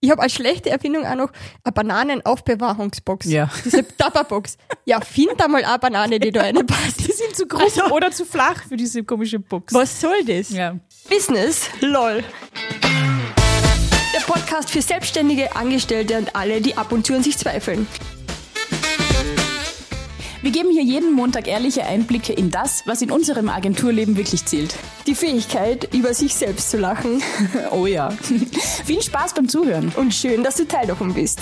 Ich habe als schlechte Erfindung auch noch eine Bananenaufbewahrungsbox. Ja. Diese Tupperbox. Ja, find da mal eine Banane, die da reinpasst. Die sind zu groß oder zu flach für diese komische Box. Was soll das? Ja. Business, lol. Der Podcast für Selbstständige, Angestellte und alle, die ab und zu an sich zweifeln. Wir geben hier jeden Montag ehrliche Einblicke in das, was in unserem Agenturleben wirklich zählt. Die Fähigkeit, über sich selbst zu lachen. Oh ja. Viel Spaß beim Zuhören. Und schön, dass du Teil davon bist.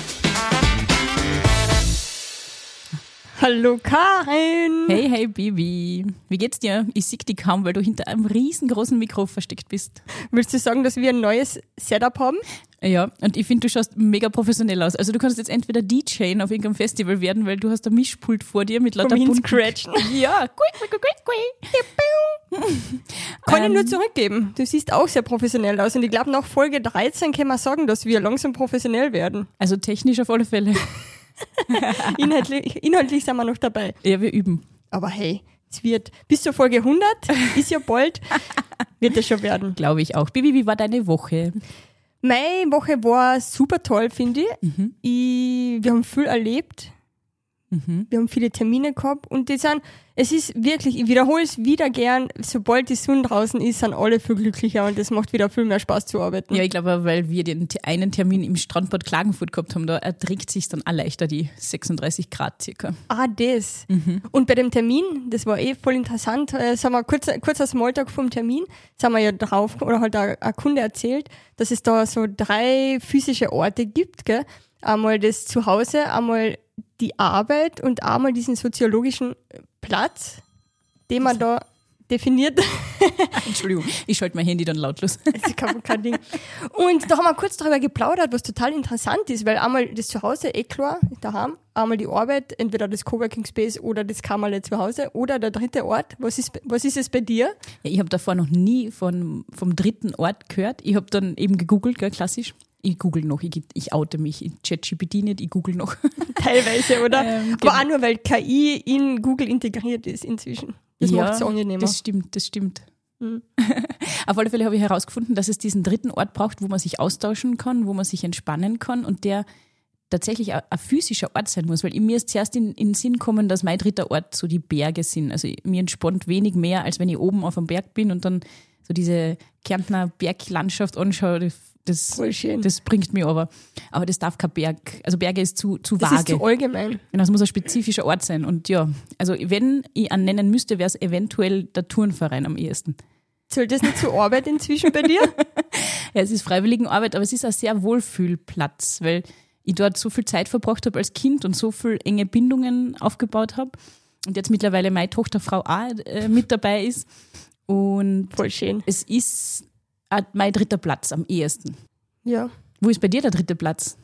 Hallo Karin. Hey Bibi. Wie geht's dir? Ich sehe dich kaum, weil du hinter einem riesengroßen Mikro versteckt bist. Willst du sagen, dass wir ein neues Setup haben? Ja, und ich finde, du schaust mega professionell aus. Also du kannst jetzt entweder DJen auf irgendeinem Festival werden, weil du hast ein Mischpult vor dir mit lauter bunten... Scratchen. Ja. Kann ich nur zurückgeben. Du siehst auch sehr professionell aus und ich glaube, nach Folge 13 können wir sagen, dass wir langsam professionell werden. Also technisch auf alle Fälle. Inhaltlich sind wir noch dabei. Ja, wir üben. Aber hey, es wird bis zur Folge 100, ist ja bald, wird es schon werden. Glaube ich auch. Bibi, wie war deine Woche? Meine Woche war super toll, finde ich. Wir haben viel erlebt. Wir haben viele Termine gehabt und es ist wirklich, ich wiederhole es wieder gern, sobald die Sonne draußen ist, sind alle viel glücklicher und es macht wieder viel mehr Spaß zu arbeiten. Ja, ich glaube, weil wir den einen Termin im Strandbad Klagenfurt gehabt haben, da erträgt sich dann auch leichter die 36 Grad circa. Ah, das. Und bei dem Termin, das war voll interessant, sagen wir kurzer Smalltalk vom Termin, sind wir ja drauf, oder halt ein Kunde erzählt, dass es da so 3 physische Orte gibt, gell? Einmal das Zuhause, einmal die Arbeit und einmal diesen soziologischen Platz, den man da definiert. Entschuldigung, ich schalte mein Handy dann lautlos. Das ist kein Ding. Und da haben wir kurz darüber geplaudert, was total interessant ist, weil einmal das Zuhause, klar, daheim, einmal die Arbeit, entweder das Coworking Space oder das Kammerle zu Hause oder der dritte Ort. Was ist es bei dir? Ja, ich habe davor noch nie vom dritten Ort gehört. Ich habe dann eben gegoogelt, gell, klassisch. Ich google noch, ich oute mich, ich ChatGPT nicht, ich google noch. Teilweise, oder? Genau. Aber auch nur, weil KI in Google integriert ist inzwischen. Das macht es angenehmer. Das stimmt. Auf alle Fälle habe ich herausgefunden, dass es diesen dritten Ort braucht, wo man sich austauschen kann, wo man sich entspannen kann und der tatsächlich ein physischer Ort sein muss, weil mir ist zuerst in den Sinn gekommen, dass mein dritter Ort so die Berge sind. Also mir entspannt wenig mehr, als wenn ich oben auf dem Berg bin und dann so diese Kärntner Berglandschaft anschaue. Das bringt mich aber. Aber das darf kein Berg, also Berge ist zu vage. Das ist zu allgemein. Genau, das muss ein spezifischer Ort sein. Und ja, also wenn ich einen nennen müsste, wäre es eventuell der Turnverein am ehesten. Zählt das nicht zur Arbeit inzwischen bei dir? Ja, es ist Freiwilligenarbeit, aber es ist ein sehr Wohlfühlplatz, weil ich dort so viel Zeit verbracht habe als Kind und so viel enge Bindungen aufgebaut habe. Und jetzt mittlerweile meine Tochter Frau A mit dabei ist. Und voll schön. Es ist mein dritter Platz am ehesten. Ja. Wo ist bei dir der dritte Platz?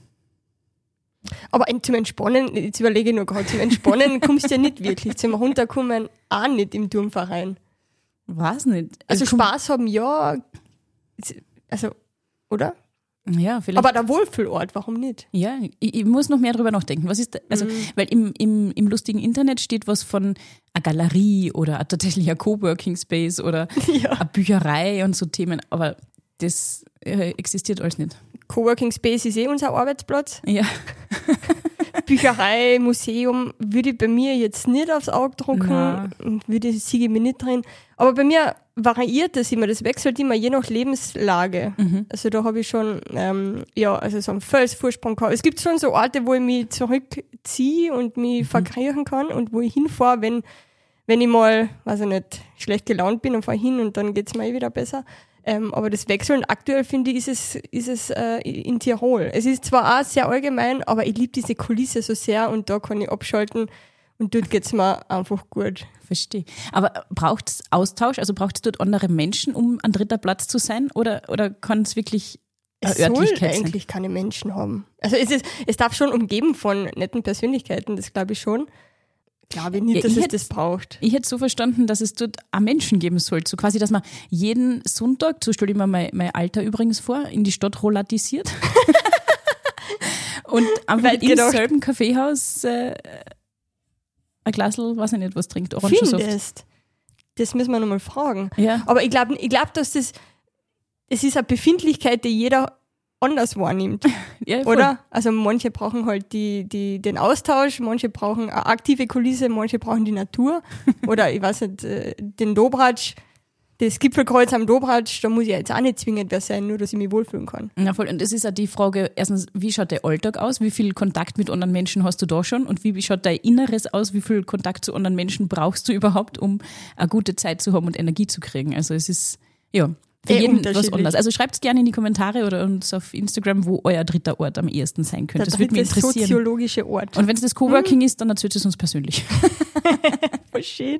Aber zum Entspannen, jetzt überlege ich noch gerade, zum Entspannen kommst du ja nicht wirklich. Zum Runterkommen auch nicht im Turnverein. Weiß nicht. Also Spaß haben, ja. Also, oder? Ja, vielleicht. Aber der Wohlfühlort, warum nicht? Ja, ich muss noch mehr drüber nachdenken. Was ist, weil im lustigen Internet steht was von einer Galerie oder tatsächlich ein Coworking Space oder eine Bücherei und so Themen, aber das existiert alles nicht. Coworking Space ist unser Arbeitsplatz. Ja. Bücherei, Museum würde ich bei mir jetzt nicht aufs Auge drucken, siege ich mir nicht drin. Aber bei mir variiert das immer, das wechselt immer je nach Lebenslage. Also da habe ich schon, so einen Felsvorsprung gehabt. Es gibt schon so Orte, wo ich mich zurückziehe und mich verkriechen kann und wo ich hinfahre, wenn ich mal, weiß ich nicht, schlecht gelaunt bin und fahre hin und dann geht es mir wieder besser. Aber das Wechseln aktuell, finde ich, ist es in Tirol. Es ist zwar auch sehr allgemein, aber ich liebe diese Kulisse so sehr und da kann ich abschalten und dort geht es mir einfach gut. Verstehe. Aber braucht es Austausch? Also braucht es dort andere Menschen, um an dritter Platz zu sein? Oder kann es wirklich Örtlichkeit sein? Es soll eigentlich keine Menschen haben. Also es darf schon umgeben von netten Persönlichkeiten, das glaube ich schon. Glaube ich nicht, dass es das braucht. Ich hätte so verstanden, dass es dort auch Menschen geben soll. So quasi, dass man jeden Sonntag, so stelle ich mir mein Alter übrigens vor, in die Stadt rollatisiert. Und einfach im selben Kaffeehaus ein Glasl, weiß ich nicht, was trinkt, Orangensaft. Findest? Das müssen wir nochmal fragen. Ja. Aber ich glaube, dass es ist eine Befindlichkeit, die jeder anders wahrnimmt. Ja, voll. Oder? Also manche brauchen halt den Austausch, manche brauchen eine aktive Kulisse, manche brauchen die Natur. Oder ich weiß nicht, den Dobratsch, das Gipfelkreuz am Dobratsch, da muss ich jetzt auch nicht zwingend wer sein, nur dass ich mich wohlfühlen kann. Ja, voll. Und das ist auch die Frage, erstens, wie schaut dein Alltag aus? Wie viel Kontakt mit anderen Menschen hast du da schon? Und wie schaut dein Inneres aus? Wie viel Kontakt zu anderen Menschen brauchst du überhaupt, um eine gute Zeit zu haben und Energie zu kriegen? Also es ist, ja, für jeden was anders. Also schreibt es gerne in die Kommentare oder uns auf Instagram, wo euer dritter Ort am ehesten sein könnte. Das würde mich interessieren. Der soziologische Ort. Und wenn es das Coworking ist, dann erzählt es uns persönlich. Voll schön.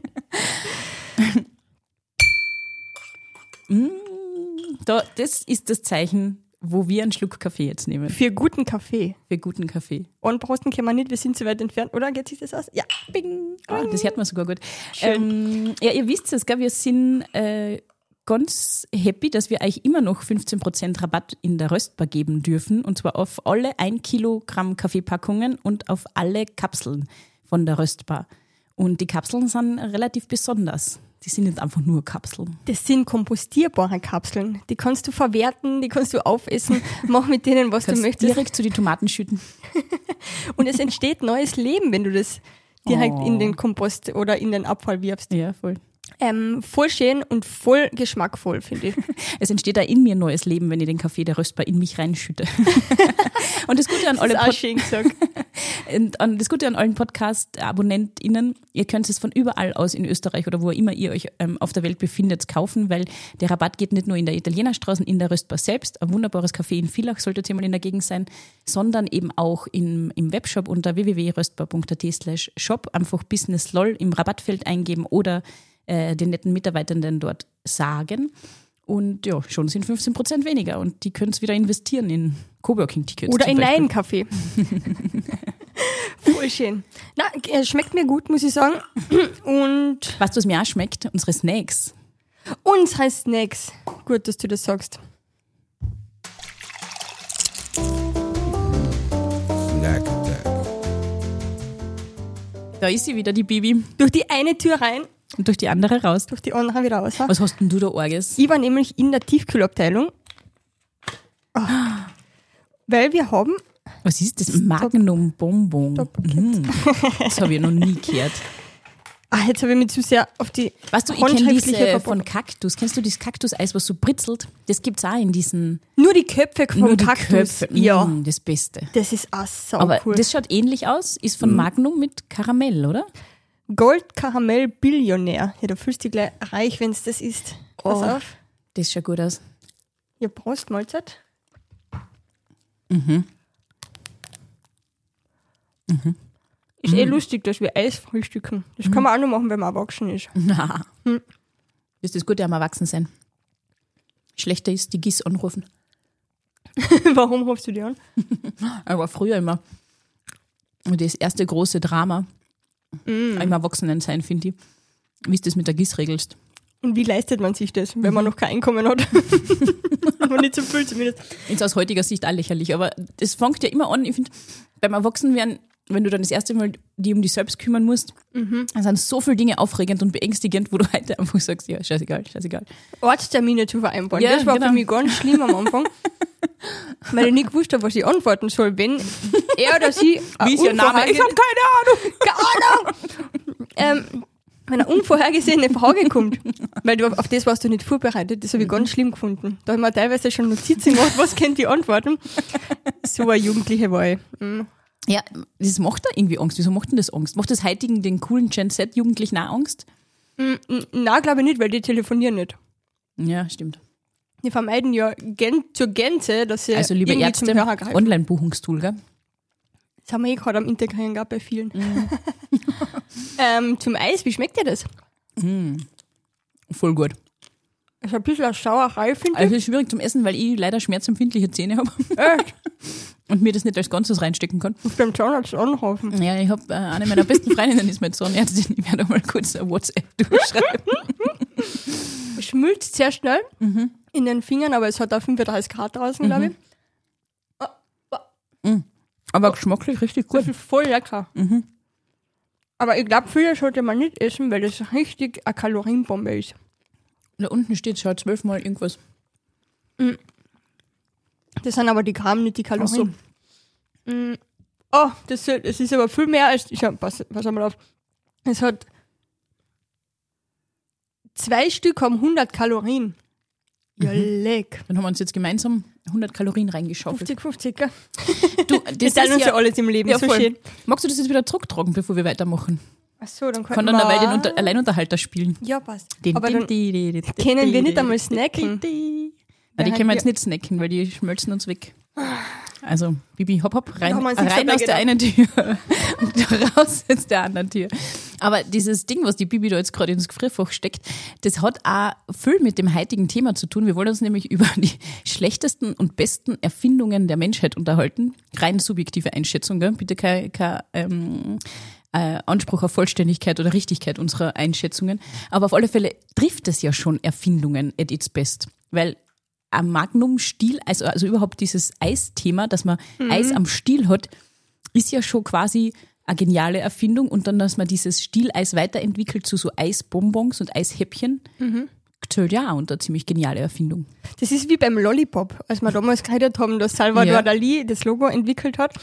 Das ist das Zeichen, wo wir einen Schluck Kaffee jetzt nehmen. Für guten Kaffee. Für guten Kaffee. Und Prosten können wir nicht, wir sind zu weit entfernt. Oder geht sich das aus? Ja. Bing. Das hört man sogar gut. Ja, ihr wisst es, gell? Wir sind ganz happy, dass wir euch immer noch 15% Rabatt in der Röstbar geben dürfen. Und zwar auf alle 1 Kilogramm Kaffeepackungen und auf alle Kapseln von der Röstbar. Und die Kapseln sind relativ besonders. Die sind nicht einfach nur Kapseln. Das sind kompostierbare Kapseln. Die kannst du verwerten, die kannst du aufessen, mach mit denen, was du möchtest. Direkt zu die Tomaten schütten. Und es entsteht neues Leben, wenn du das direkt in den Kompost oder in den Abfall wirfst. Ja, voll. Voll schön und voll geschmackvoll, finde ich. Es entsteht da in mir ein neues Leben, wenn ich den Kaffee der Röstbar in mich reinschütte. Und das Gute an alle das Gute an allen Podcast-AbonnentInnen, ihr könnt es von überall aus in Österreich oder wo immer ihr euch auf der Welt befindet, kaufen, weil der Rabatt geht nicht nur in der Italienerstraße, in der Röstbar selbst, ein wunderbares Café in Villach, solltet ihr mal in der Gegend sein, sondern eben auch im Webshop unter www.röstbar.at/shop einfach Business LOL im Rabattfeld eingeben oder den netten Mitarbeitenden dort sagen. Und ja, schon sind 15% weniger. Und die können es wieder investieren in Coworking-Tickets. Oder in einen Kaffee. Voll schön. Na, schmeckt mir gut, muss ich sagen. Und weißt du, was mir auch schmeckt? Unsere Snacks. Unsere Snacks. Gut, dass du das sagst. Snack Attack. Da ist sie wieder, die Bibi. Durch die eine Tür rein. Und durch die andere raus. Durch die andere wieder raus. Was hast denn du da Orges? Ich war nämlich in der Tiefkühlabteilung. Oh. Weil wir haben... Was ist das? Magnum Bonbon. Das habe ich noch nie gehört. Jetzt habe ich mich zu sehr auf die weißt du, ich kenne diese von Kaktus. Kennst du dieses Kaktuseis, was so britzelt? Das gibt es auch in diesen... Nur die Köpfe vom Kaktus. Köpfe. Ja. Das Beste. Das ist auch sau Aber cool. Das schaut ähnlich aus, ist von Magnum mit Karamell, oder? Gold-Karamell Billionär. Ja, da fühlst du dich gleich reich, wenn es das isst. Pass auf. Das schaut gut aus. Ja, Prost, Mahlzeit. Ist lustig, dass wir Eis frühstücken. Das kann man auch noch machen, wenn man erwachsen ist. Na. Das ist das Gute am Erwachsensein. Schlechter ist, die GIS anrufen. Warum rufst du die an? Aber früher immer. Und das erste große Drama im Erwachsenensein, finde ich. Wie du das mit der GIS regelst. Und wie leistet man sich das, wenn man noch kein Einkommen hat? Aber nicht so viel zumindest. Ist aus heutiger Sicht auch lächerlich. Aber das fängt ja immer an, ich finde, beim Erwachsenwerden, wenn du dann das erste Mal die um dich selbst kümmern musst, dann sind so viele Dinge aufregend und beängstigend, wo du heute einfach sagst, ja, scheißegal. Ortstermine zu vereinbaren. Ja, das war genau. für mich ganz schlimm am Anfang. Weil ich nicht gewusst habe, was ich antworten soll, wenn er oder sie wie ist ihr Name? Ich habe keine Ahnung. Wenn eine unvorhergesehene Frage kommt, weil du auf das warst du nicht vorbereitet, das habe ich ganz schlimm gefunden. Da habe ich mir teilweise schon Notizen gemacht, was kennt die antworten. So eine Jugendliche war ich. Ja, das macht da irgendwie Angst. Wieso macht denn das Angst? Macht das heutigen, den coolen Gen-Z-Jugendlichen auch Angst? Nein, glaube ich nicht, weil die telefonieren nicht. Ja, stimmt. Die vermeiden ja zur Gänze, dass sie also liebe irgendwie zum Ärzte, Hörer greifen. Online-Buchungstool, gell? Das haben wir gerade am Integrieren gehabt bei vielen. Zum Eis, wie schmeckt dir das? Voll gut. Ist ein bisschen eine Sauerei, finde ich. Also es ist schwierig zum Essen, weil ich leider schmerzempfindliche Zähne habe. Echt? Und mir das nicht als Ganzes reinstecken kann. Auf dem Zahnarzt anrufen. Ja, ich habe eine meiner besten Freundinnen ist mit Zahnärztin. Ich werde mal kurz eine WhatsApp durchschreiben. Es schmilzt sehr schnell in den Fingern, aber es hat auch 35 Grad draußen, glaube ich. Aber geschmacklich richtig gut. Das ist voll lecker. Aber ich glaube, viele sollte man nicht essen, weil das richtig eine Kalorienbombe ist. Da unten steht, schau, 12 mal irgendwas. Das sind aber die Gramm, nicht die Kalorien. Oh, das ist aber viel mehr als... Pass mal auf. Es hat 2 Stück haben 100 Kalorien. Ja, leck. Dann haben wir uns jetzt gemeinsam 100 Kalorien reingeschaufelt. 50, gell? Du, das teilen uns ja alles im Leben, so schön. Magst du das jetzt wieder zurücktragen, bevor wir weitermachen? Ach so, dann kann dann dabei den Alleinunterhalter spielen. Ja, passt. Aber dann können wir nicht einmal snacken. Nein, die können wir jetzt nicht snacken, weil die schmelzen uns weg. Also, Bibi, hopp, hopp, rein aus der einen Tür und raus aus der anderen Tür. Aber dieses Ding, was die Bibi da jetzt gerade ins Gefrierfach steckt, das hat auch viel mit dem heutigen Thema zu tun. Wir wollen uns nämlich über die schlechtesten und besten Erfindungen der Menschheit unterhalten. Rein subjektive Einschätzung, gell? Bitte kein Anspruch auf Vollständigkeit oder Richtigkeit unserer Einschätzungen. Aber auf alle Fälle trifft es ja schon Erfindungen at its best. Weil am Magnum-Stiel, also überhaupt dieses Eisthema, dass man Eis am Stiel hat, ist ja schon quasi eine geniale Erfindung. Und dann, dass man dieses Stieleis weiterentwickelt zu so Eisbonbons und Eishäppchen, zählt ja auch unter ziemlich geniale Erfindung. Das ist wie beim Lollipop, als wir damals geredet haben, dass Salvador Dali das Logo entwickelt hat,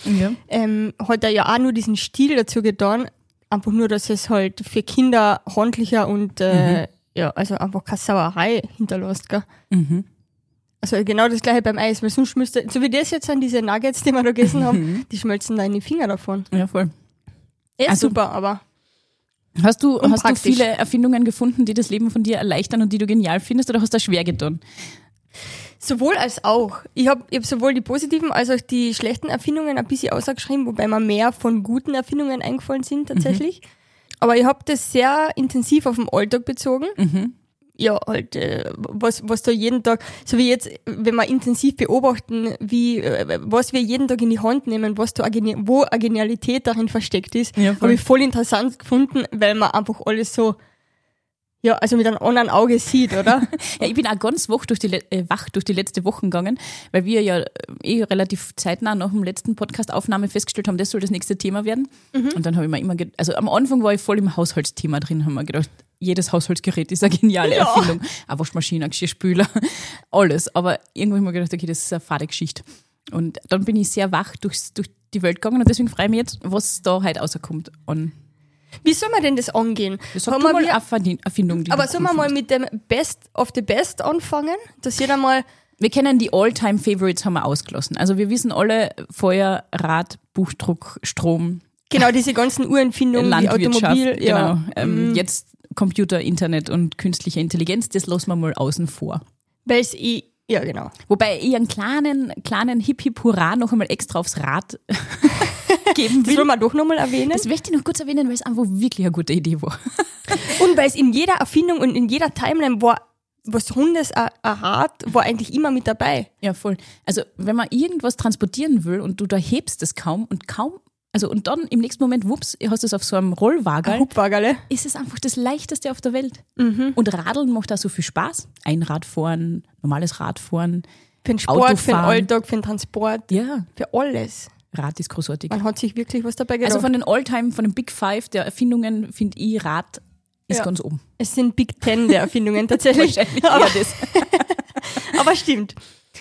hat er ja auch nur diesen Stiel dazu getan, einfach nur, dass es halt für Kinder handlicher und also einfach keine Sauerei hinterlässt, gell? Also genau das gleiche beim Eis, weil sonst müsste, so wie das jetzt sind, diese Nuggets, die wir da gegessen haben, die schmelzen da in die Finger davon. Ja, voll. Also, super, aber Hast du viele Erfindungen gefunden, die das Leben von dir erleichtern und die du genial findest, oder hast du das schwer getan? Sowohl als auch. Ich hab sowohl die positiven als auch die schlechten Erfindungen ein bisschen ausgeschrieben, wobei mir mehr von guten Erfindungen eingefallen sind tatsächlich. Aber ich habe das sehr intensiv auf den Alltag bezogen. Ja, halt, was da jeden Tag, so wie jetzt, wenn wir intensiv beobachten, was wir jeden Tag in die Hand nehmen, was da wo eine Genialität darin versteckt ist, habe ich voll interessant gefunden, weil man einfach alles so, also mit einem anderen Auge sieht, oder? Ja, ich bin auch ganz wach durch die letzte Woche gegangen, weil wir ja relativ zeitnah nach dem letzten Podcast-Aufnahme festgestellt haben, das soll das nächste Thema werden. Und dann habe ich mir immer also am Anfang war ich voll im Haushaltsthema drin, haben wir gedacht, jedes Haushaltsgerät ist eine geniale Erfindung. Eine Waschmaschine, ein Geschirrspüler, alles. Aber irgendwo habe ich mir gedacht, okay, das ist eine fade Geschichte. Und dann bin ich sehr wach durch die Welt gegangen und deswegen freue ich mich jetzt, was da heute rauskommt. Wie soll man denn das angehen? Sag mal Erfindung. Aber sollen wir mal mit dem Best of the Best anfangen? Dass jeder mal... Wir kennen die All-Time-Favorites, haben wir ausgelassen. Also wir wissen alle, Feuer, Rad, Buchdruck, Strom. Genau, diese ganzen Urempfindungen, wie Automobil. Genau. Jetzt Computer, Internet und künstliche Intelligenz, das lassen wir mal außen vor. Weil es ja genau. Wobei ich einen kleinen Hip-Hip-Hurra noch einmal extra aufs Rad geben will. Das wollen wir doch nochmal erwähnen. Das möchte ich noch kurz erwähnen, weil es einfach wirklich eine gute Idee war. Und weil es in jeder Erfindung und in jeder Timeline war, was Rundes, ein Rad, war eigentlich immer mit dabei. Ja, voll. Also wenn man irgendwas transportieren will und du da hebst es kaum, und dann im nächsten Moment, wups, hast du es auf so einem Rollwagerl. Hubwagerle. Ist es einfach das Leichteste auf der Welt. Und Radeln macht auch so viel Spaß. Einradfahren, normales Radfahren, für den Sport, Autofahren. Für den Alltag, für den Transport. Ja. Für alles. Rad ist großartig. Man hat sich wirklich was dabei gedacht. Also von den All-Time, von den Big Five der Erfindungen, finde ich, Rad ist ganz oben. Es sind Big Ten der Erfindungen tatsächlich. Wahrscheinlich eher das. Aber stimmt.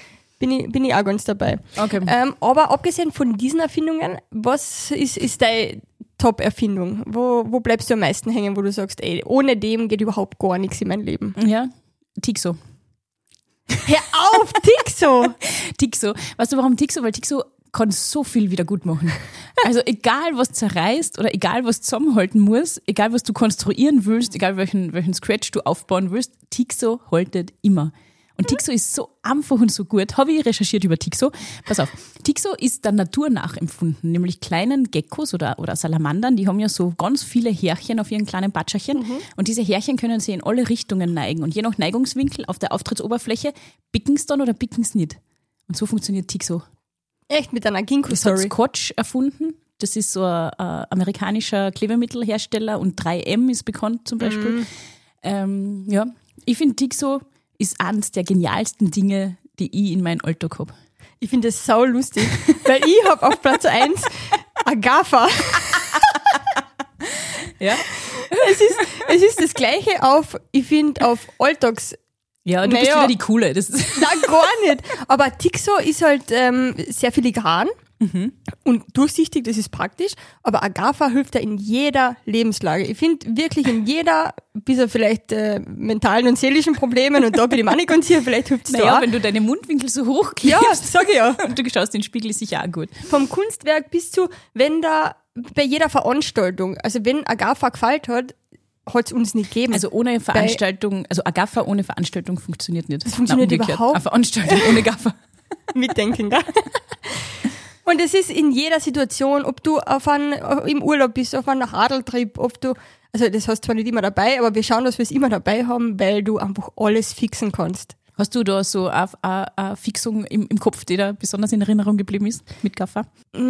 Bin ich auch ganz dabei. Okay. Aber abgesehen von diesen Erfindungen, was ist deine Top-Erfindung? Wo bleibst du am meisten hängen, wo du sagst, ey, ohne dem geht überhaupt gar nichts in mein Leben? Ja, Tixo. Hör auf, Tixo! Tixo. Weißt du, warum Tixo? Weil Tixo kann so viel wieder gut machen. Also egal, was zerreißt oder egal, was zusammenhalten muss, egal, was du konstruieren willst, egal, welchen Scratch du aufbauen willst, Tixo haltet immer. Und Tixo ist so einfach und so gut. Habe ich recherchiert über Tixo. Pass auf, Tixo ist der Natur nachempfunden, nämlich kleinen Geckos oder Salamandern, die haben ja so ganz viele Härchen auf ihren kleinen Batscherchen. Und diese Härchen können sich in alle Richtungen neigen. Und je nach Neigungswinkel auf der Auftrittsoberfläche bicken es dann oder bicken es nicht. Und so funktioniert Tixo. Echt, mit einer Ginkgo-Story? Das hat Scotch erfunden. Das ist so ein amerikanischer Klebemittelhersteller und 3M ist bekannt zum Beispiel. Ich finde Tixo ist eines der genialsten Dinge, die ich in meinem Alltag habe. Ich finde das sau lustig, weil ich habe auf Platz 1 Agafa. Ja? Es ist das Gleiche auf Alltagsdinge. Ja, und du bist wieder die Coole. Das Nein, gar nicht. Aber Tixo ist halt sehr filigran und durchsichtig, das ist praktisch. Aber Agafa hilft ja in jeder Lebenslage. Ich finde wirklich in jeder, bis auf vielleicht mentalen und seelischen Problemen, und da bin ich mir nicht ganz sicher, vielleicht hilft es da auch. Wenn du deine Mundwinkel so hoch klebst. Ja, sag ich ja. Und du schaust in den Spiegel, ist sicher auch gut. Vom Kunstwerk bis zu, wenn da bei jeder Veranstaltung, also wenn Agafa gefällt hat es uns nicht gegeben. Also ohne Veranstaltung, also Agafa ohne Veranstaltung funktioniert nicht. Das funktioniert überhaupt nicht. Eine Veranstaltung ohne Gaffer. Mitdenken, gell? Und es ist in jeder Situation, ob du im Urlaub bist, auf einem Radeltrip, also das hast du zwar nicht immer dabei, aber wir schauen, dass wir es immer dabei haben, weil du einfach alles fixen kannst. Hast du da so eine Fixung im Kopf, die da besonders in Erinnerung geblieben ist mit Gaffer?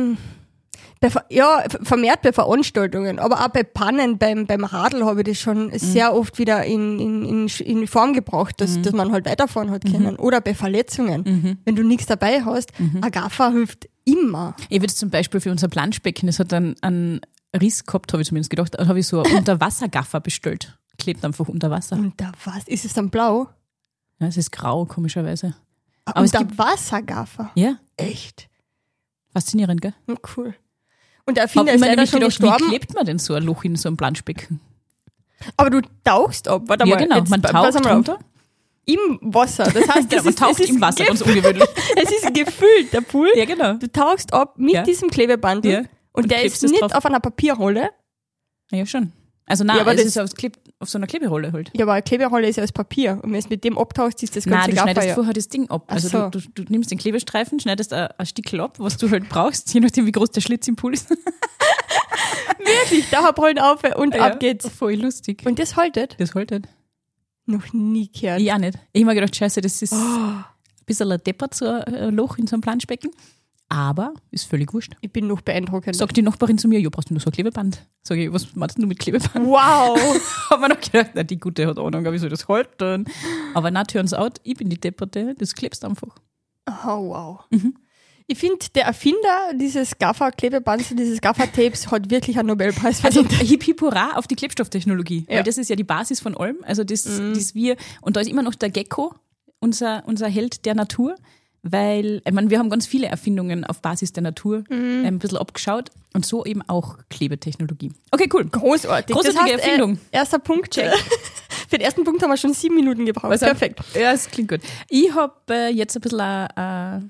Vermehrt bei Veranstaltungen, aber auch bei Pannen, beim Radl habe ich das schon sehr oft wieder in Form gebracht, dass man halt weiterfahren hat können. Oder bei Verletzungen. Wenn du nichts dabei hast, Agafa hilft immer. Ich würde zum Beispiel für unser Planschbecken, das hat einen Riss gehabt, habe ich zumindest gedacht, da habe ich so ein Unterwassergaffer bestellt. Klebt einfach unter Wasser. Unter was? Ist es dann blau? Ja, es ist grau, komischerweise. Aber Unterwassergaffer? Ja. Echt? Faszinierend, gell? Ja, cool. Und der Erfinder ist leider schon gestorben. Wie klebt man denn so ein Loch in so einem Planschbecken? Aber du tauchst ab. Warte mal. Ja, genau. Man taucht runter. Im Wasser. Das heißt, man taucht im Wasser, ganz ungewöhnlich. Es ist gefüllt, der Pool. Ja, genau. Du tauchst ab mit diesem Klebebandel. Ja. Und der ist nicht auf einer Papierrolle. Ja, schon. Also nein, aber es ist auf so einer Kleberolle halt. Ja, aber eine Kleberolle ist ja aus Papier. Und wenn du es mit dem abtauchst, ist das ganze Gaffer. Nein, du schneidest ja vorher das Ding ab. Also so. du nimmst den Klebestreifen, schneidest ein Stückchen ab, was du halt brauchst, je nachdem wie groß der Schlitz im Pool ist. Wirklich, Dauerbrollen auf und ab geht's. Voll lustig. Und das haltet? Das haltet. Noch nie gehört. Ich auch nicht. Ich habe mir gedacht, scheiße, das ist ein bisschen ein deppert, so ein Loch in so einem Planschbecken. Aber ist völlig wurscht. Ich bin noch beeindruckend. Sagt die Nachbarin zu mir, ja, brauchst du nur so ein Klebeband? Sag ich, was machst du mit Klebeband? Wow! Hab mir noch gedacht, na, die Gute hat Ahnung, wie soll das halten? Aber na, turns out, ich bin die Depperte, das klebst einfach. Oh, wow. Ich finde, der Erfinder dieses Gaffer-Klebebands, dieses Gaffer-Tapes hat wirklich einen Nobelpreis verdient. Also hip hip hurra auf die Klebstofftechnologie, Ja. weil das ist ja die Basis von allem. Also das wir, und da ist immer noch der Gecko, unser Held der Natur, weil, ich meine, wir haben ganz viele Erfindungen auf Basis der Natur ein bisschen abgeschaut und so eben auch Klebetechnologie. Okay, cool. Großartig. Großartige Erfindung. Erster Punkt, check. Für den ersten Punkt haben wir schon 7 Minuten gebraucht. Also, perfekt. Ja, das klingt gut. Ich habe jetzt ein bisschen eine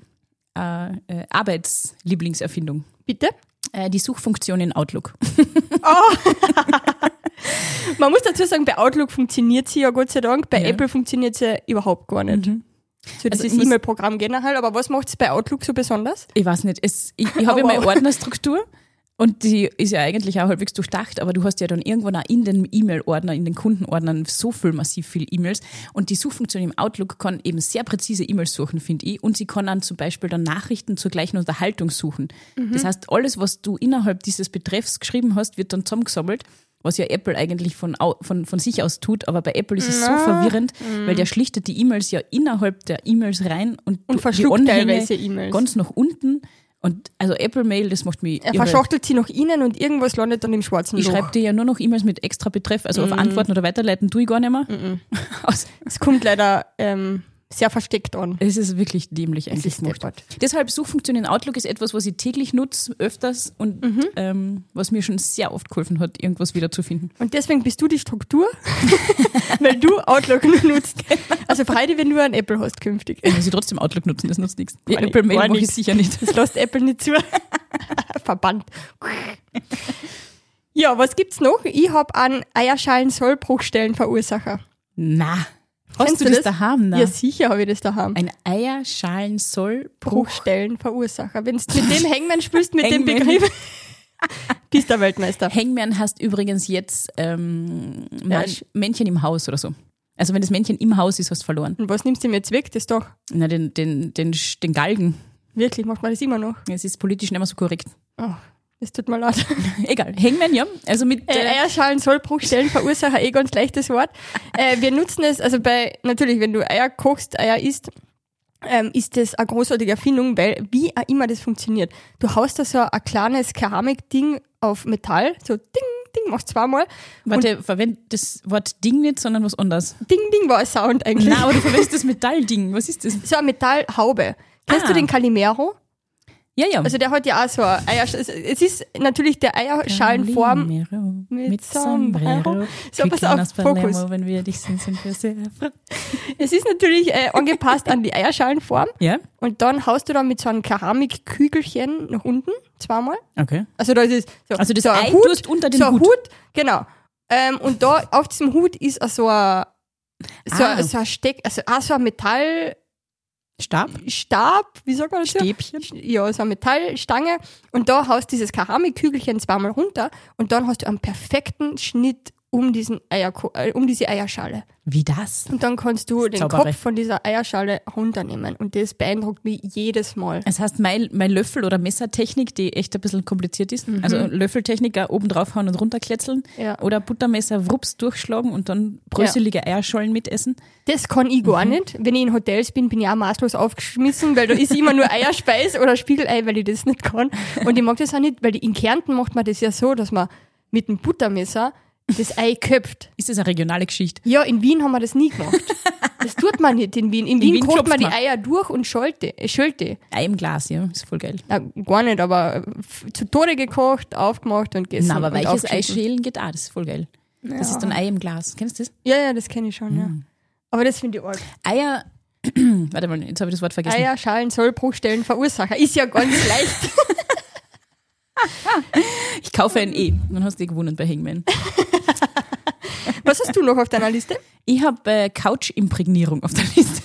Arbeitslieblingserfindung. Bitte? Die Suchfunktion in Outlook. Man muss dazu sagen, bei Outlook funktioniert sie ja Gott sei Dank, bei Apple funktioniert sie ja überhaupt gar nicht. So, das Also ist E-Mail-Programm generell, aber was macht es bei Outlook so besonders? Ich weiß nicht. Ich habe ja meine Ordnerstruktur und die ist ja eigentlich auch halbwegs durchdacht, aber du hast ja dann irgendwann auch in den E-Mail-Ordner, in den Kundenordnern massiv viel E-Mails und die Suchfunktion im Outlook kann eben sehr präzise E-Mails suchen, finde ich, und sie kann dann zum Beispiel dann Nachrichten zur gleichen Unterhaltung suchen. Das heißt, alles, was du innerhalb dieses Betreffs geschrieben hast, wird dann zusammengesammelt, was ja Apple eigentlich von sich aus tut, aber bei Apple ist es so verwirrend, weil der schlichtet die E-Mails ja innerhalb der E-Mails rein und verschluckt die teilweise E-Mails. ganz nach unten. Und also Apple Mail, das macht mich Er irre. verschachtelt sie nach innen und irgendwas landet dann im schwarzen Ich Loch. schreibe dir ja nur noch E-Mails mit extra Betreff, also auf Antworten oder Weiterleiten tue ich gar nicht mehr. Es kommt leider sehr versteckt an. Es ist wirklich dämlich eigentlich ist gemacht. deppert. Deshalb Suchfunktion in Outlook ist etwas, was ich täglich nutze, öfters und was mir schon sehr oft geholfen hat, irgendwas wiederzufinden. Und deswegen bist du die Struktur, weil du Outlook nur nutzt. Also Freude, wenn du einen Apple hast künftig. Ich muss ich trotzdem Outlook nutzen, das nutzt nichts. Gar nicht, Apple Mail gar mache ich nicht. sicher nicht. Das lässt Apple nicht zu. Ja, was gibt's noch? Ich habe einen Eierschalen-Sollbruchstellenverursacher. Na, hast Kennst du das daheim? Na? Ja, sicher habe ich das daheim. Ein Eierschalen-Sollbruch. Bruchstellenverursacher. Wenn du mit dem Hangman spielst, mit dem Hangman. Begriff, bist der Weltmeister. Hangman heißt übrigens jetzt Männchen im Haus oder so. Also wenn das Männchen im Haus ist, hast du verloren. Und was nimmst du ihm jetzt weg? Das doch. Na, den Galgen. Wirklich, macht man das immer noch? Es ist politisch nicht mehr so korrekt. Oh, das tut mir leid. Egal, Hangman, ja. Also mit Eierschalen-Sollbruchstellenverursacher, ganz leichtes Wort. Wir nutzen es, also natürlich, wenn du Eier kochst, Eier isst, ist das eine großartige Erfindung, weil wie auch immer das funktioniert. Du haust da so ein kleines Keramikding auf Metall, so ding, Ding, machst zweimal. Warte, verwend das Wort Ding nicht, sondern was anderes. Ding, Ding war ein Sound eigentlich. Nein, aber du verwendest das Metallding. Was ist das? So eine Metallhaube. Kennst du den Calimero? Ja. Also der hat ja auch so eine Eierschalenform. Es ist natürlich der Eierschalenform mit Sombrero. So, pass auf, Fokus. Wenn wir dich sind wir sehr froh. Es ist natürlich angepasst an die Eierschalenform. Ja. Und dann haust du dann mit so einem Keramikkügelchen nach unten, zweimal. Okay. Also da ist so, Also das so Ei ein Hut, tust unter den so ein Hut. Hut, genau. Und da auf diesem Hut ist so ein Steck, also auch so ein Metallstab, wie sagt man das? Stäbchen? Ja, so eine Metallstange. Und da haust dieses Keramikkügelchen zweimal runter und dann hast du einen perfekten Schnitt um diese Eierschale. Wie das? Und dann kannst du den Zauberei. Kopf von dieser Eierschale runternehmen. Und das beeindruckt mich jedes Mal. Das heißt, meine Löffel- oder Messertechnik, die echt ein bisschen kompliziert ist, also Löffeltechnik, auch oben draufhauen und runterkletzeln, Ja. oder Buttermesser wrupps durchschlagen und dann bröselige Eierschollen mitessen. Das kann ich gar nicht. Wenn ich in Hotels bin, bin ich auch maßlos aufgeschmissen, weil da ist immer nur Eierspeis oder Spiegelei, weil ich das nicht kann. Und ich mag das auch nicht, weil in Kärnten macht man das ja so, dass man mit dem Buttermesser das Ei köpft. Ist das eine regionale Geschichte? Ja, in Wien haben wir das nie gemacht. Das tut man nicht in Wien. In Wien kocht klopft man die man. Eier durch und schälte. Ei im Glas, ja, ist voll geil. Na, gar nicht, aber zu Tode gekocht, aufgemacht und gegessen. Na, aber und weiches Ei aufgeschnitten. schälen geht auch, das ist voll geil. Das ist dann Ei im Glas. Kennst du das? Ja, das kenne ich schon, ja. Aber das finde ich arg. Eier, warte mal, jetzt habe ich das Wort vergessen. Eier, Schalen, Sollbruchstellen, Verursacher. Ist ja ganz leicht. Ich kaufe ein E. Dann hast du gewonnen bei Hangman. Was hast du noch auf deiner Liste? Ich habe Couch-Imprägnierung auf der Liste.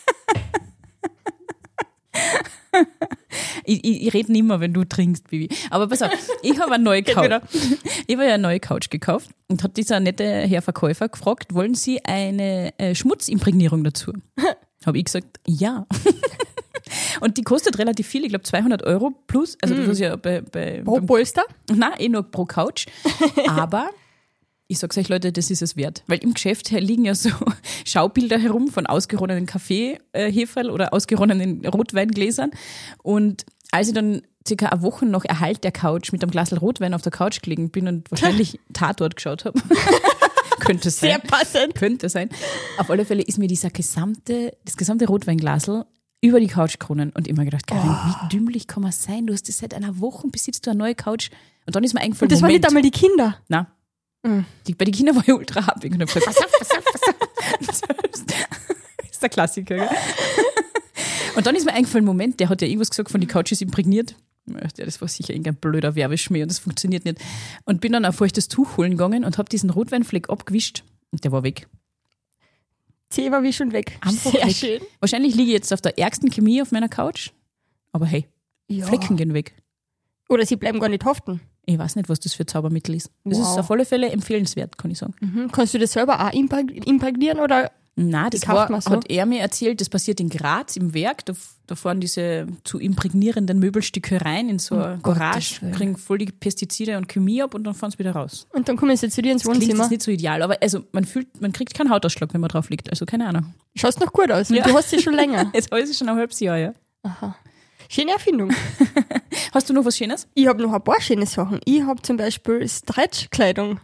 Ich rede nicht mehr, wenn du trinkst, Bibi. Aber pass auf, ich habe eine neue Couch. Ich habe ja eine neue Couch gekauft und hat dieser nette Herr Verkäufer gefragt, wollen Sie eine Schmutzimprägnierung dazu? Habe ich gesagt, ja. Und die kostet relativ viel, ich glaube 200 € plus. Also das ist ja Pro Polster? Nein, nur pro Couch. Aber ich sag's euch, Leute, das ist es wert. Weil im Geschäft liegen ja so Schaubilder herum von ausgeronnenen Kaffeeheferl oder ausgeronnenen Rotweingläsern. Und als ich dann circa eine Woche nach Erhalt der Couch mit einem Glas Rotwein auf der Couch gelegen bin und wahrscheinlich Tatort geschaut habe, könnte sein. Sehr passend. Könnte sein. Auf alle Fälle ist mir das gesamte Rotweinglasl über die Couch gekronen und immer gedacht, Karin, wie dümmlich kann man sein? Du hast das seit einer Woche, besitzt du eine neue Couch. Und dann ist mir eingefallen, Und das waren nicht einmal die Kinder. Nein. Bei den Kindern war ich ultra happig und hab gesagt, pass auf. Das ist der Klassiker, gell? Und dann ist mir eingefallen, Moment, der hat ja irgendwas gesagt von die Couch ist imprägniert. Ja, das war sicher irgendein blöder Werbeschmäh und das funktioniert nicht. Und bin dann ein feuchtes Tuch holen gegangen und habe diesen Rotweinfleck abgewischt und der war weg. C war wie schon weg. Einfach Sehr weg. schön. Wahrscheinlich liege ich jetzt auf der ärgsten Chemie auf meiner Couch, aber hey, Ja. Flecken gehen weg. Oder sie bleiben gar nicht haften. Ich weiß nicht, was das für Zaubermittel ist. Das Wow. ist auf alle Fälle empfehlenswert, kann ich sagen. Kannst du das selber auch imprägnieren oder? Nein, das kauft man so? hat er mir erzählt, das passiert in Graz im Werk. Da fahren diese zu imprägnierenden Möbelstücke rein in so eine Garage, kriegen voll die Pestizide und Chemie ab und dann fahren sie wieder raus. Und dann kommen sie zu dir ins Klingt Wohnzimmer. das nicht so ideal, aber also man kriegt keinen Hautausschlag, wenn man drauf liegt. Also keine Ahnung. Schaust noch gut aus. Ja. Du hast sie schon länger. Jetzt habe ich sie schon ein halbes Jahr, ja. Aha. Schöne Erfindung. Hast du noch was Schönes? Ich habe noch ein paar schöne Sachen. Ich habe zum Beispiel Stretch-Kleidung.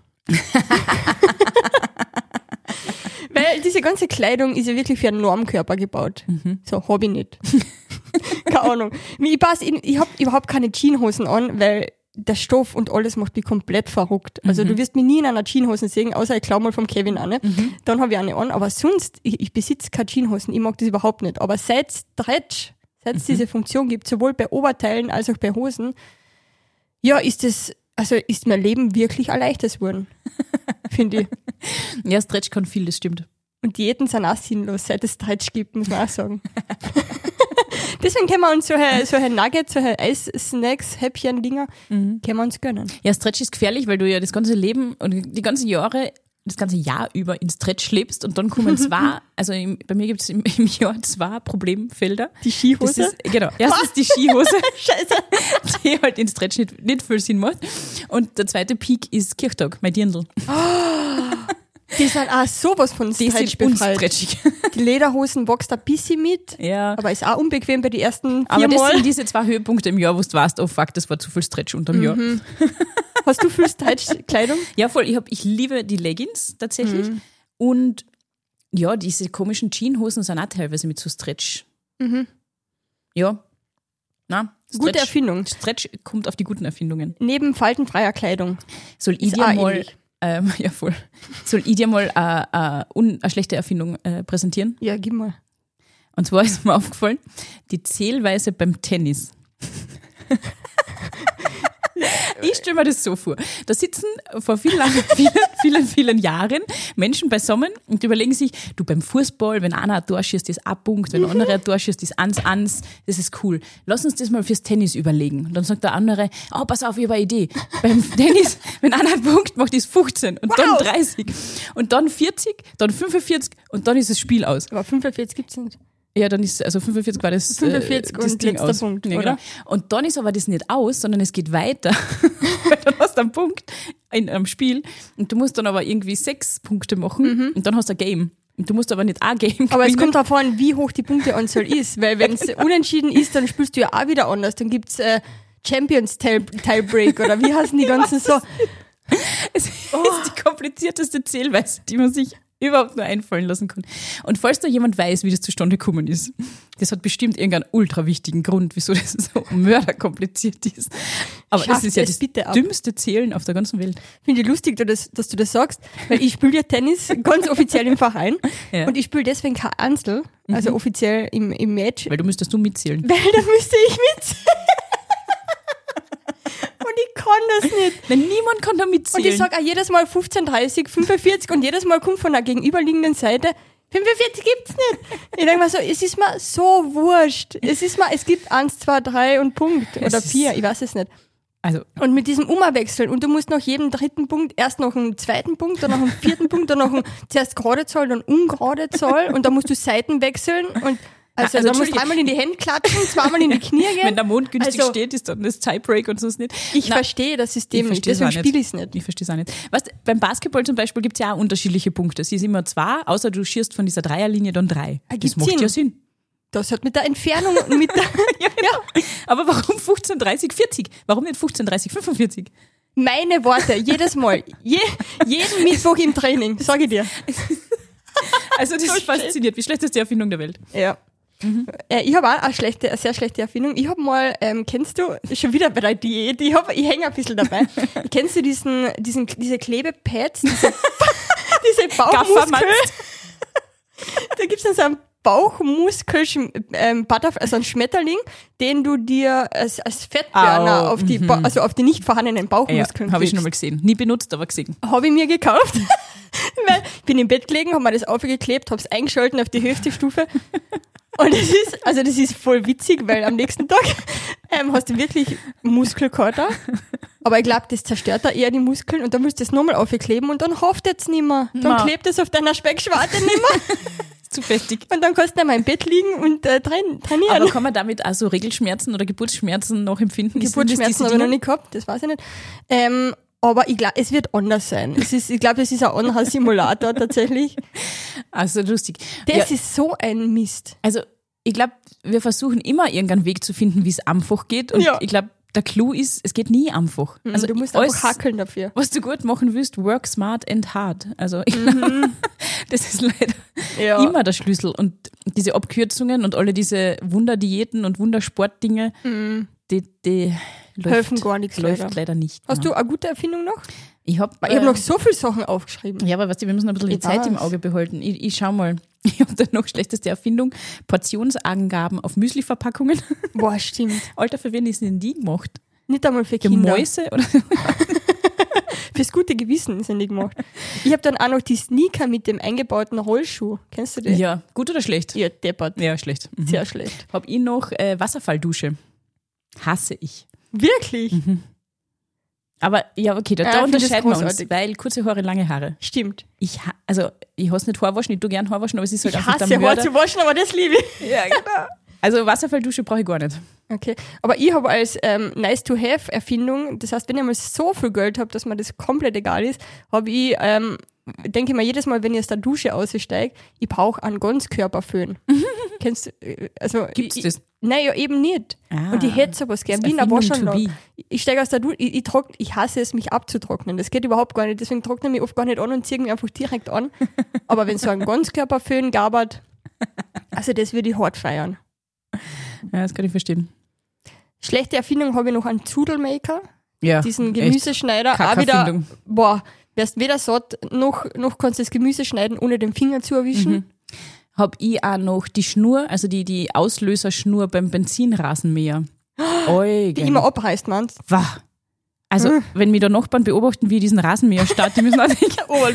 Weil diese ganze Kleidung ist ja wirklich für einen Normkörper gebaut. So, hab ich nicht. Keine Ahnung. Ich habe überhaupt keine Jeanshosen an, weil der Stoff und alles macht mich komplett verrückt. Also du wirst mich nie in einer Jeanshosen sehen, außer ich klaue mal vom Kevin an. Ne? Dann habe ich eine an. Aber sonst, ich besitze keine Jeanshosen. Ich mag das überhaupt nicht. Aber seit Stretch, seit es diese Funktion gibt, sowohl bei Oberteilen als auch bei Hosen, ja, ist mein Leben wirklich erleichtert worden. Finde ich. Ja, Stretch kann viel, das stimmt. Und Diäten sind auch sinnlos, seit es Stretch gibt, muss man auch sagen. Deswegen können wir uns solche Nuggets, solche Eissnacks, Häppchen-Dinger, können wir uns gönnen. Ja, Stretch ist gefährlich, weil du ja das ganze Leben und die ganzen Jahre, das ganze Jahr über in Stretch lebst und dann kommen bei mir gibt es im Jahr 2 Problemfelder. Die Skihose? Genau. Erstens die Skihose, Scheiße. die halt in Stretch nicht viel Sinn macht. Und der zweite Peak ist Kirchtag, mein Dirndl. Die sind auch sowas von Die Stretch sind befreit. unstretchig. Die Lederhosen wächst ein bisschen mit, Ja. aber ist auch unbequem bei den ersten 4 Aber das Mal. sind diese 2 Höhepunkte im Jahr, wo du weißt, oh fuck, das war zu viel Stretch unterm Jahr. Hast du viel Stretch-Kleidung? Ja, voll. Ich liebe die Leggings tatsächlich. Und ja, diese komischen Jeanshosen sind auch teilweise mit so Stretch. Ja. Na, Gute Erfindung. Stretch kommt auf die guten Erfindungen. Neben faltenfreier Kleidung. Soll ich dir mal, ja voll. Soll ich dir mal eine schlechte Erfindung präsentieren? Ja, gib mal. Und zwar ist mir aufgefallen, die Zählweise beim Tennis. Ich stelle mir das so vor. Da sitzen vor vielen Jahren Menschen beisammen und überlegen sich, du beim Fußball, wenn einer ein Tor schießt, ist ein Punkt, wenn der andere ein Tor schießt, ist 1-1, das ist cool. Lass uns das mal fürs Tennis überlegen. Und dann sagt der andere, oh, pass auf, ich habe eine Idee. Beim Tennis, wenn einer einen Punkt macht, ist 15 und dann 30 und dann 40, dann 45 und dann ist das Spiel aus. Aber 45 gibt's nicht. Ja, dann ist, also 45 war das 45 das und Ding letzter aus. Punkt, Ja, oder? genau. Und dann ist aber das nicht aus, sondern es geht weiter. Weil dann hast du einen Punkt in einem Spiel und du musst dann aber irgendwie 6 Punkte machen und dann hast du ein Game. Und du musst aber nicht ein Game Aber es gewinnen. kommt darauf an, wie hoch die Punkteanzahl ist, weil wenn es unentschieden ist, dann spielst du ja auch wieder anders. Dann gibt's Champions Tiebreak oder wie heißen die ganzen so? Es ist die komplizierteste Zählweise, die man sich überhaupt nur einfallen lassen kann. Und falls da jemand weiß, wie das zustande gekommen ist, das hat bestimmt irgendeinen ultra wichtigen Grund, wieso das so mörderkompliziert ist. Aber Schafft das ist ja es das bitte ab. dümmste Zählen auf der ganzen Welt. Finde ich lustig, dass du das sagst, weil ich spiele ja Tennis ganz offiziell im Verein Ja. und ich spiele deswegen kein Einzel, also offiziell im Match, Weil du müsstest nur mitzählen. weil dann müsste ich mitzählen. Und ich kann das nicht. Nein, niemand kann da mitzählen. Und ich sage auch jedes Mal 15, 30, 45 und jedes Mal kommt von der gegenüberliegenden Seite 45 gibt's nicht. Ich denke mal so, es ist mir so wurscht. Es gibt 1, 2, 3 und Punkt. Oder 4, ich weiß es nicht. also, Und mit diesem Umwechseln und du musst nach jedem dritten Punkt erst noch einen zweiten Punkt, dann noch einen vierten Punkt, dann noch zuerst gerade Zahl, dann ungerade Zahl und dann musst du Seiten wechseln und also dann musst du dreimal in die Hände klatschen, zweimal in die Knie gehen. wenn der Mond günstig Also, steht, ist dann das Tiebreak und so nicht. Ich Nein, verstehe das System nicht, versteh's deswegen auch spiele ich es nicht. Ich verstehe es auch nicht. Weißt du, beim Basketball zum Beispiel gibt es ja auch unterschiedliche Punkte. Sie ist immer 2, außer du schießt von dieser Dreierlinie dann 3. Das gibt's macht Sinn. ja Sinn. Das hat mit der Entfernung und mit der, ja, Aber warum 15, 30, 40? Warum nicht 15, 30, 45? meine Worte, jedes Mal, jeden Mittwoch im Training, sage ich dir. Also das ist fasziniert. Wie schlecht ist die Erfindung der Welt? Ja. Ich habe auch eine sehr schlechte Erfindung. Ich habe mal, kennst du, schon wieder bei der Diät, ich hänge ein bisschen dabei. Kennst du diese Klebepads, diese Bauchmuskeln? Da gibt's dann so einen Bauchmuskel, also einen Schmetterling, den du dir als Fettburner auf die, also auf die nicht vorhandenen Bauchmuskeln Habe ich schon mal gesehen. Nie benutzt, aber gesehen. Habe ich mir gekauft. Weil ich bin im Bett gelegen, habe mir das aufgeklebt, habe es eingeschalten auf die höchste Stufe. Und das ist voll witzig, weil am nächsten Tag hast du wirklich Muskelkater. Aber ich glaube, das zerstört da eher die Muskeln und dann musst du es nochmal aufkleben und dann haftet es nicht mehr. Dann klebt es auf deiner Speckschwarte nicht mehr. Zu festig. Und dann kannst du einmal im Bett liegen und trainieren. Aber kann man damit auch so Regelschmerzen oder Geburtsschmerzen noch empfinden? Geburtsschmerzen habe ich noch nicht gehabt, das weiß ich nicht. Aber ich glaube, es wird anders sein. Ich glaube, es ist ein anderer Simulator tatsächlich. Also lustig. Das ist so ein Mist. Also ich glaube, wir versuchen immer irgendeinen Weg zu finden, wie es einfach geht. Und ich glaube, der Clou ist, es geht nie einfach. Also Du musst alles, einfach hackeln dafür. was du gut machen willst, work smart and hard. Also ich glaub, das ist leider immer der Schlüssel. Und diese Abkürzungen und alle diese Wunderdiäten und Wundersportdinge, die Helfen gar nichts läuft leider nicht. Hast du eine gute Erfindung noch? Ich habe noch so viele Sachen aufgeschrieben. Ja, aber weißt du, wir müssen ein bisschen die Zeit im Auge behalten. Ich schau mal. Ich habe da noch schlechteste Erfindung. Portionsangaben auf Müsli-Verpackungen. Boah, stimmt. Alter, für wen ist denn die gemacht? Nicht einmal für Kinder. Mäuse? Oder? Fürs gute Gewissen sind die gemacht. Ich habe dann auch noch die Sneaker mit dem eingebauten Rollschuh. Kennst du die? Ja, gut oder schlecht? Ja, deppert. Ja, schlecht. Sehr schlecht. Hab ich noch Wasserfalldusche. Hasse ich. Wirklich? Aber ja, okay, da ich find das unterscheiden wir uns, großartig. weil kurze Haare, lange Haare. Stimmt. Ich hasse nicht Haarwaschen, ich tue gern Haarwaschen, aber es ist halt Ich einfach hasse der Haar Mörder. zu waschen, aber das liebe ich. Ja, genau. Also Wasserfalldusche brauche ich gar nicht. Okay, aber ich habe als Nice-to-have-Erfindung, das heißt, wenn ich mal so viel Geld habe, dass mir das komplett egal ist, habe ich, denke ich mir jedes Mal, wenn ich aus der Dusche aussteige, ich brauche einen Ganzkörperföhn. Kennst du, also. Gibt's das? Nein, ja, eben nicht. Und ich hätte sowas gern. Wie in der Waschanlage. Ich steige aus der Dusche, ich hasse es, mich abzutrocknen. Das geht überhaupt gar nicht. Deswegen trockne ich mich oft gar nicht an und ziehe mich einfach direkt an. Aber wenn so ein Ganzkörperföhn gabert, also das würde ich hart feiern. Ja, das kann ich verstehen. Schlechte Erfindung habe ich noch einen Zudelmaker. Ja, diesen Gemüseschneider. Auch wieder, wärst weder satt, noch kannst du das Gemüse schneiden, ohne den Finger zu erwischen. Habe ich auch noch die Schnur, also die Auslöserschnur beim Benzinrasenmäher. Die immer abreißt, meinst du? Wah. Also, wenn mir da Nachbarn beobachten, wie ich diesen Rasenmäher starte, die müssen auch denken,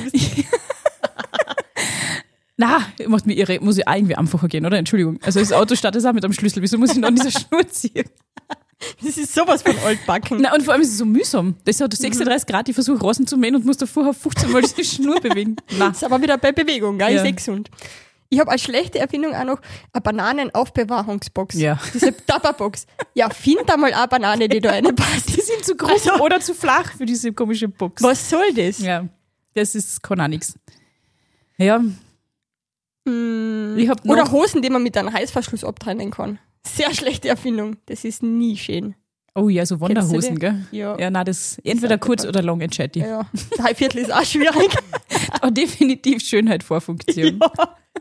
na, macht mir irre, muss ich auch irgendwie einfacher gehen, oder? Entschuldigung. Also das Auto startet auch mit einem Schlüssel, wieso muss ich noch an dieser Schnur ziehen? Das ist sowas von altbacken. Na, und vor allem ist es so mühsam. Das hat 36 Grad, ich versuche Rasen zu mähen und muss da vorher 15 Mal diese Schnur bewegen. Na. Das ist aber wieder bei Bewegung, gell? Ist gesund. Ich habe als schlechte Erfindung auch noch eine Bananenaufbewahrungsbox. Ja. Diese Tupperbox. Ja, find da mal eine Banane, die da reinpasst. Die sind zu groß oder zu flach für diese komische Box. Was soll das? Ja, kann auch nichts. Ja. Ich hab oder Hosen, die man mit einem Heißverschluss abtrennen kann. Sehr schlechte Erfindung. Das ist nie schön. Oh ja, so Wanderhosen, gell? Ja. Ja, nein, das entweder kurz oder lang entscheide ich. Ja, 3/4 ist auch schwierig. Aber definitiv Schönheit Vorfunktion. Ja.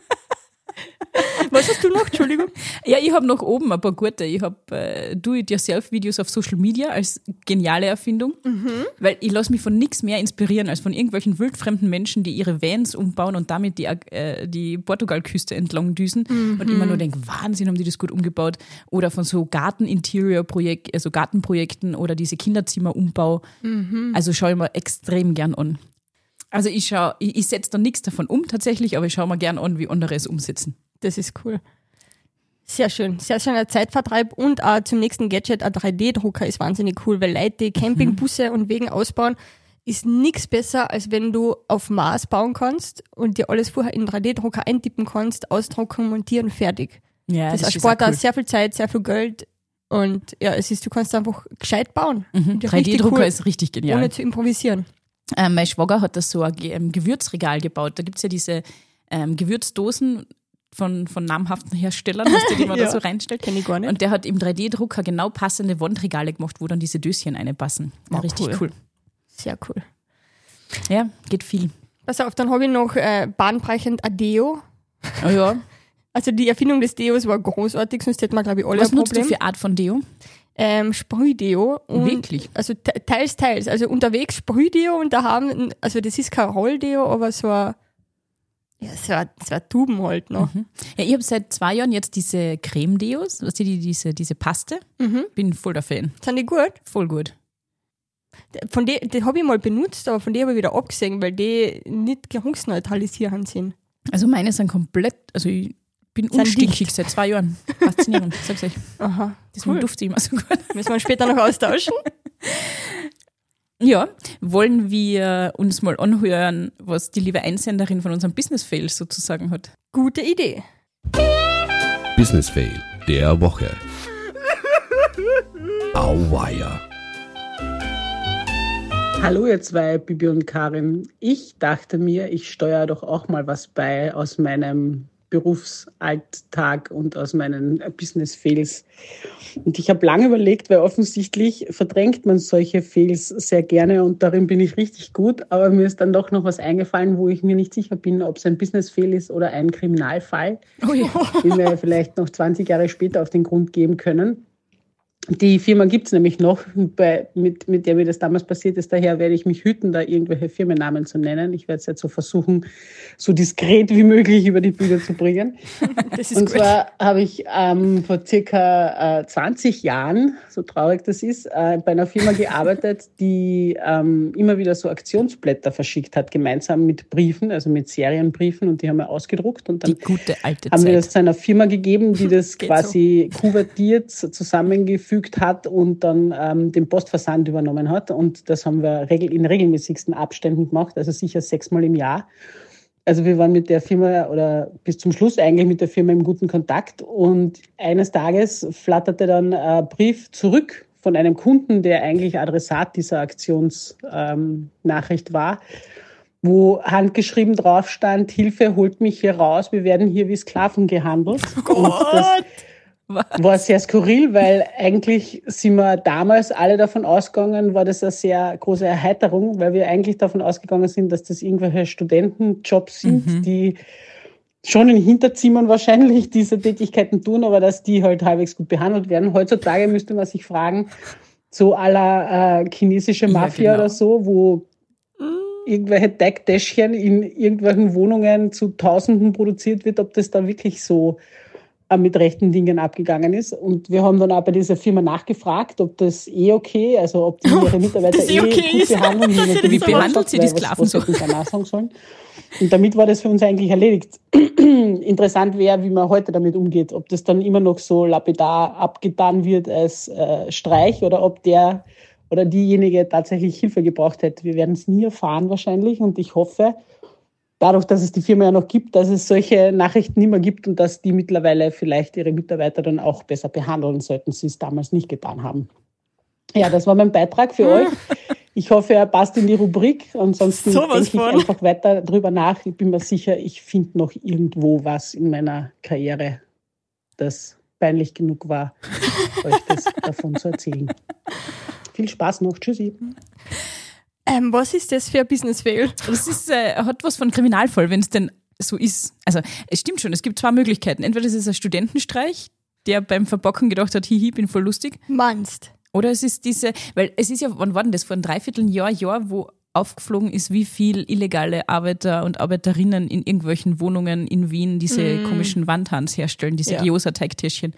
Was hast du noch? Entschuldigung. Ja, ich habe noch oben ein paar gute. Ich habe Do-it-yourself-Videos auf Social Media als geniale Erfindung, weil ich lasse mich von nichts mehr inspirieren als von irgendwelchen wildfremden Menschen, die ihre Vans umbauen und damit die Portugalküste entlang düsen und immer nur denke, Wahnsinn, haben die das gut umgebaut. Oder von so Garten-Interior-Projekten, also Gartenprojekten oder diese Kinderzimmerumbau. Also schaue ich mir extrem gern an. Also ich setze da nichts davon um tatsächlich, aber ich schaue mir gern an, wie andere es umsetzen. Das ist cool. Sehr schön. Sehr schöner Zeitvertreib und auch zum nächsten Gadget, ein 3D-Drucker ist wahnsinnig cool, weil Leute, die Campingbusse und Wegen ausbauen, ist nichts besser, als wenn du auf Maß bauen kannst und dir alles vorher in den 3D-Drucker eintippen kannst, ausdrucken, montieren, fertig. Ja, das erspart da sehr viel Zeit, sehr viel Geld und ja, du kannst einfach gescheit bauen. 3D-Drucker cool, ist richtig genial. Ohne zu improvisieren. Mein Schwager hat das so ein Gewürzregal gebaut. Da gibt es ja diese Gewürzdosen von namhaften Herstellern, die man da so reinstellt. Kenn ich gar nicht. Und der hat im 3D-Drucker genau passende Wandregale gemacht, wo dann diese Döschen reinpassen. War richtig cool. Sehr cool. Ja, geht viel. Pass auf, dann habe ich noch bahnbrechend ein Deo. Oh ja. Also die Erfindung des Deos war großartig, sonst hätten wir, glaube ich, alle Was ein Problem. Was nutzt du für Art von Deo? Sprühdeo. Wirklich? Also teils. Also unterwegs Sprühdeo und da haben, also das ist kein Rolldeo, aber so ein Tuben halt noch. Ja, ich habe seit 2 Jahren jetzt diese Creme-Deos, diese Paste. Bin voll der Fan. Sind die gut? Voll gut. Von die habe ich mal benutzt, aber von der habe ich wieder abgesehen, weil die nicht geruchsneutralisierend sind. Also meine sind komplett, also ich bin unstinkig seit 2 Jahren. Faszinierend, sag's euch. Aha. Deswegen dufte ich immer so gut. Müssen wir später noch austauschen? Ja, wollen wir uns mal anhören, was die liebe Einsenderin von unserem Business Fail sozusagen hat? Gute Idee. Business Fail der Woche. Auweia. Hallo ihr zwei, Bibi und Karin. Ich dachte mir, ich steuere doch auch mal was bei aus meinem Berufsalltag und aus meinen Business-Fails. Und ich habe lange überlegt, weil offensichtlich verdrängt man solche Fails sehr gerne und darin bin ich richtig gut. Aber mir ist dann doch noch was eingefallen, wo ich mir nicht sicher bin, ob es ein Business-Fail ist oder ein Kriminalfall, den wir vielleicht noch 20 Jahre später auf den Grund geben können. Die Firma gibt's nämlich noch, mit der mir das damals passiert ist. Daher werde ich mich hüten, da irgendwelche Firmennamen zu nennen. Ich werde es jetzt so versuchen, so diskret wie möglich über die Bühne zu bringen. Das ist und gut. Zwar habe ich vor circa 20 Jahren, so traurig das ist, bei einer Firma gearbeitet, die immer wieder so Aktionsblätter verschickt hat, gemeinsam mit Briefen, also mit Serienbriefen, und die haben wir ausgedruckt. Und dann die gute alte haben Zeit. wir das zu einer Firma gegeben, die das quasi kuvertiert, zusammengefügt hat und dann den Postversand übernommen hat. Und das haben wir in regelmäßigsten Abständen gemacht, also sicher 6-mal im Jahr. Also wir waren mit der Firma oder bis zum Schluss eigentlich mit der Firma im guten Kontakt. Und eines Tages flatterte dann ein Brief zurück von einem Kunden, der eigentlich Adressat dieser Aktionsnachricht war. wo handgeschrieben drauf stand, Hilfe, holt mich hier raus, wir werden hier wie Sklaven gehandelt. Und das war sehr skurril, weil eigentlich sind wir damals alle davon ausgegangen, war das eine sehr große Erheiterung, weil wir eigentlich davon ausgegangen sind, dass das irgendwelche Studentenjobs sind, die schon in Hinterzimmern wahrscheinlich diese Tätigkeiten tun, aber dass die halt halbwegs gut behandelt werden. Heutzutage müsste man sich fragen, so à la chinesische Mafia oder so, wo irgendwelche Decktäschchen in irgendwelchen Wohnungen zu Tausenden produziert wird, ob das da wirklich so mit rechten Dingen abgegangen ist. Und wir haben dann auch bei dieser Firma nachgefragt, ob das okay, also ob die ihre Mitarbeiter gut behandeln. Wie behandelt sie die Sklaven so? Und damit war das für uns eigentlich erledigt. Interessant wäre, wie man heute damit umgeht. Ob das dann immer noch so lapidar abgetan wird als Streich oder ob der oder diejenige tatsächlich Hilfe gebraucht hätte. Wir werden es nie erfahren wahrscheinlich und ich hoffe, dadurch, dass es die Firma ja noch gibt, dass es solche Nachrichten nicht mehr gibt und dass die mittlerweile vielleicht ihre Mitarbeiter dann auch besser behandeln, sollten sie es damals nicht getan haben. Ja, das war mein Beitrag für euch. Ich hoffe, er passt in die Rubrik. Ansonsten denke ich einfach weiter drüber nach. Ich bin mir sicher, ich finde noch irgendwo was in meiner Karriere, das peinlich genug war, euch das davon zu erzählen. Viel Spaß noch. Tschüssi. Was ist das für ein Business-Fail? Das ist, hat was von Kriminalfall, wenn es denn so ist. Also es stimmt schon, es gibt zwei Möglichkeiten. Entweder es ist ein Studentenstreich, der beim Verbocken gedacht hat, hihi, bin voll lustig. Meinst? Oder es ist weil es ist ja, wann war denn das? Vor einem Dreivierteljahr, wo aufgeflogen ist, wie viel illegale Arbeiter und Arbeiterinnen in irgendwelchen Wohnungen in Wien diese komischen Wandhans herstellen, diese Gyoza-Teigtäschchen.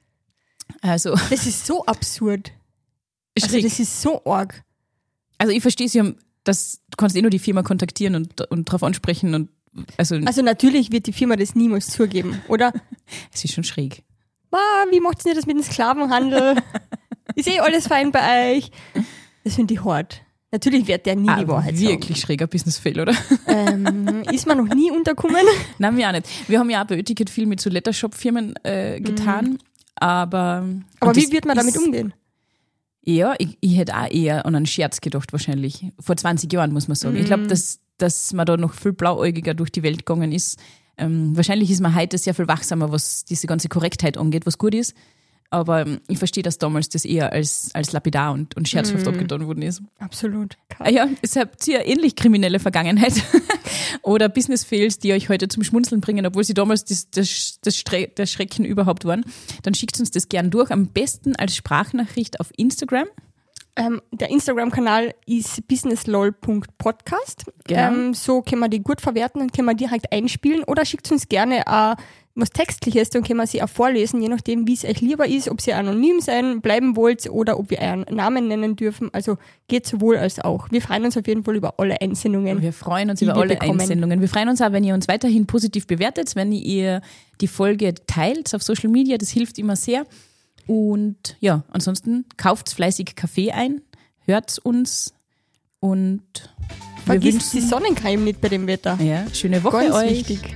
Also. Das ist so absurd. Schräg. Also das ist so arg. Also ich verstehe es ja, dass du kannst nur die Firma kontaktieren und darauf ansprechen. Und also natürlich wird die Firma das niemals zugeben, oder? Es ist schon schräg. Wie macht's denn das mit dem Sklavenhandel? Ist alles fein bei euch? Das finde ich hart. Natürlich wird der nie die Wahrheit sagen. Wirklich schräger Business-Fail, oder? Ist man noch nie untergekommen? Nein, wir auch nicht. Wir haben ja auch bei Ötiket viel mit so Lettershop-Firmen getan, aber wie wird man damit umgehen? Ja, ich hätte auch eher an einen Scherz gedacht wahrscheinlich. Vor 20 Jahren, muss man sagen. Ich glaube, dass man da noch viel blauäugiger durch die Welt gegangen ist. Wahrscheinlich ist man heute sehr viel wachsamer, was diese ganze Korrektheit angeht, was gut ist. Aber ich verstehe, dass damals das eher als lapidar und scherzhaft abgetan worden ist. Absolut. Ja, es habt ihr ähnlich kriminelle Vergangenheit oder Business-Fails, die euch heute zum Schmunzeln bringen, obwohl sie damals der Schrecken überhaupt waren. Dann schickt uns das gern durch, am besten als Sprachnachricht auf Instagram. Der Instagram-Kanal ist businesslol.podcast. So können wir die gut verwerten und können wir direkt einspielen oder schickt uns gerne was Textliches, dann können wir sie auch vorlesen, je nachdem, wie es euch lieber ist, ob ihr anonym bleiben wollt oder ob wir euren Namen nennen dürfen. Also geht sowohl als auch. Wir freuen uns auf jeden Fall über alle Einsendungen. Wir freuen uns über alle Einsendungen. Wir freuen uns auch, wenn ihr uns weiterhin positiv bewertet, wenn ihr die Folge teilt auf Social Media, das hilft immer sehr. Und ja, ansonsten kauft fleißig Kaffee ein, hört uns und vergisst die Sonnencreme nicht bei dem Wetter. Ja, schöne Woche Ganz euch. Wichtig.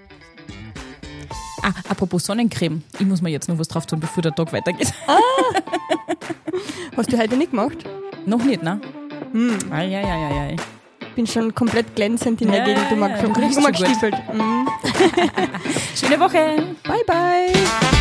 Apropos Sonnencreme, ich muss mir jetzt noch was drauf tun, bevor der Tag weitergeht. Hast du heute nicht gemacht? Noch nicht, ne? Ich bin schon komplett glänzend in der Gegend. Du magst schon gestiefelt. Schöne Woche. Bye, bye.